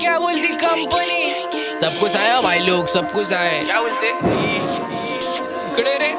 क्या बोलती कंपनी? सब कुछ आया भाई लोग, सब कुछ आए. क्या बोलते? इकडे रे.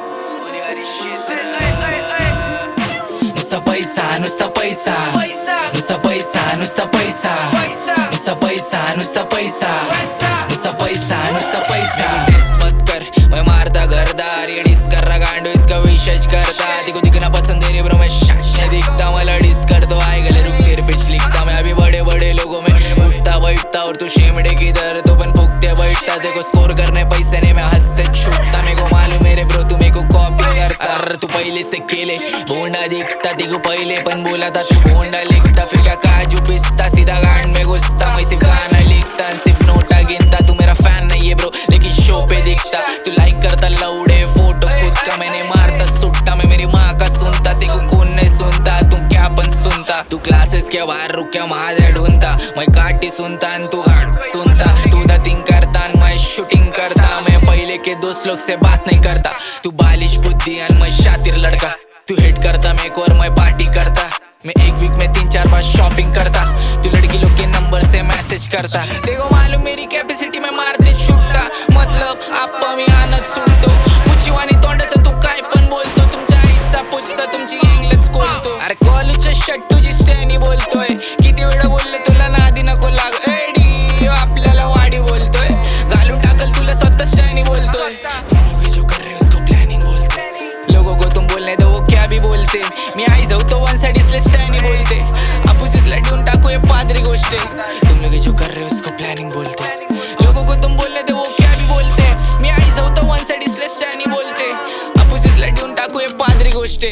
नुसता पैसा, नुसता पैसा, नुसता पैसा, नुसता पैसा, नुसता पैसा, नुसता पैसा, नुसता पैसा, नुसता पैसा. टेस्ट मत कर, मैं मारता घरदार. ये डिस कर रहा गांडो, इसका विशेष करता. तेको दिखना पसंद है रे ब्रो, मैं शाशने दिखता. मला डिस करतो आए गले रुक तेरे पिच लिखता. मैं अभी बड़े बड़े लोगों में उठता बैठता और तू शेमड़े किधर तो पण फुकते बैठता. देखो स्कोर करने पैसे ने मैं हंसते छूटता. मेरे को मालूम मेरे ब्रो तू मेरे को कॉपी करता. अरे तू पहले से केले भोंडा दिखता. तेको पहले पण बोला था तू भोंडा लिखता. फिर क्या काजू पिस्ता सीधा गांड में घुसता. मैं सिर्फ गाना लिखता सिर्फ नोटा गिनता. तू मेरा फैन नहीं है ब्रो लेकिन शो पे दिखता. तू लाइक करता लौड़े फोटो खुद का. मैंने मारता सुट्टा. मैं मेरी माँ का सुनता. तेको कौन नहीं सुनता तू क्या पण सुनता. तू क्लासेस के बाहर रुक के माझे ढूंढता. मैं काटी सुनता तू गान सुनता. तू धतिंग करता मैं शूटिंग करता. मैं पहले के दोस्त लोग से बात नहीं करता. तू बालिश बुद्धि मैं शातिर लड़का. तू हिट करता मेरे को और मैं पार्टी करता. मैं एक वीक में 3-4 बार शॉपिंग करता. तू लड़की लोग के नंबर से मैसेज करता. देखो मालूम मेरी कैपेसिटी में मारते छुट्टा. मतलब आप मी आणत सुटतो. उचिवानी तोंडाचं तू काय पण बोलतो. तुमच्या आईचा पुच्चा तुमची इंग्लिश बोलतो. अरे कॉलेजच्या शर्ट तुझी स्टॅनी बोलतोय. किती वेळा बोलले तुला नादी नको लाग. एडी आपल्याला वाडी बोलतोय. घालून टाकल तुला स्वतः स्टॅनी बोलतोय. जो कर रहे उसको प्लानिंग बोलते. लोगों को तुम बोलने दो वो क्या भी बोलते. मी आई जाऊ तो वन साइड इसलिए स्टॅनी बोलते. अपोजिटला देऊन टाकू हे पादरी गोष्ट. तुम लोग जो कर रहे उसको प्लानिंग बोलते. लोगों को तुम बोलने दो वो क्या भी बोलते. मी आई जाऊ तो वन साइड इसलिए स्टॅनी बोलते. अपोजिटला देऊन टाकू हे पादरी गोष्ट.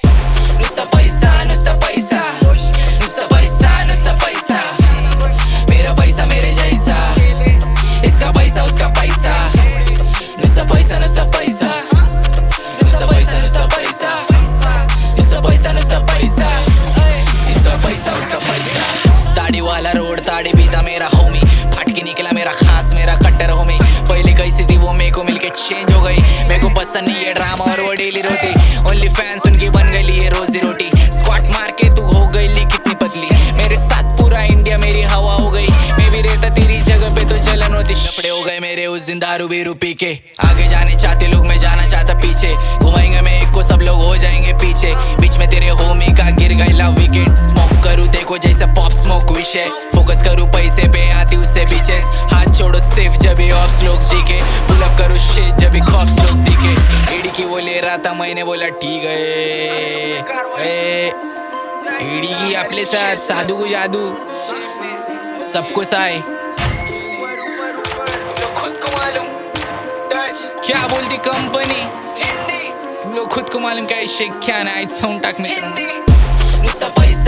नुसता पैसा, नुसता पैसा, नुसता पैसा, नुसता पैसा. मेरा पैसा मेरे जैसा. इसका पैसा उसका पैसा. नुसता पैसा, नुसता पैसा, नुसता पैसा, नुसता पैसा, नुसता पैसा, नुसता पैसा, इसका पैसा उसका पैसा. ताड़ी वाला रोड ताड़ी पीता मेरा होमी. फाट के निकला मेरा खास मेरा कट्टर होमी. पहले कैसी थी वो मेरे को मिलके चेंज हो गई. मेरे को पसंद नहीं है ड्रामा और वो डेली रोटी. ओनली फैंस उनकी बन गई ये रोजी रोटी. स्क्वाट मार के तू हो गई ली कितनी पतली. मेरे साथ पूरा इंडिया मेरी हवा हो गई. मैं भी रहता तेरी जगह पे तो जलन होती. लफड़े हो गए मेरे उस दिन दारू बीरू पी के. आगे जाने चाहते लोग मैं जाना चाहता पीछे. घुमाएंगे मैं एक को सब लोग हो जाएंगे पीछे. बीच में तेरे होमी का गिर गई लव विकेट. स्मोक करूँ देखो जैसे पॉप स्मोक विषय. फोकस करूँ पैसे पे आती उससे बीचेस. हाथ छोड़ो सिर्फ जब भी ऑप्स लोग दिखे. पुल अप करूँ शिट जब भी कॉप्स लोग दिखे. एडी की वो ले रहा था मैंने बोला ठीक है. एडी की आपले साथ साधू को जादू सबको साय. खुद को मालूम क्या बोलती कंपनी. तुम लोग खुद को मालूम क्या शेख क्या ना साउंड टाक में. नुसता पैसा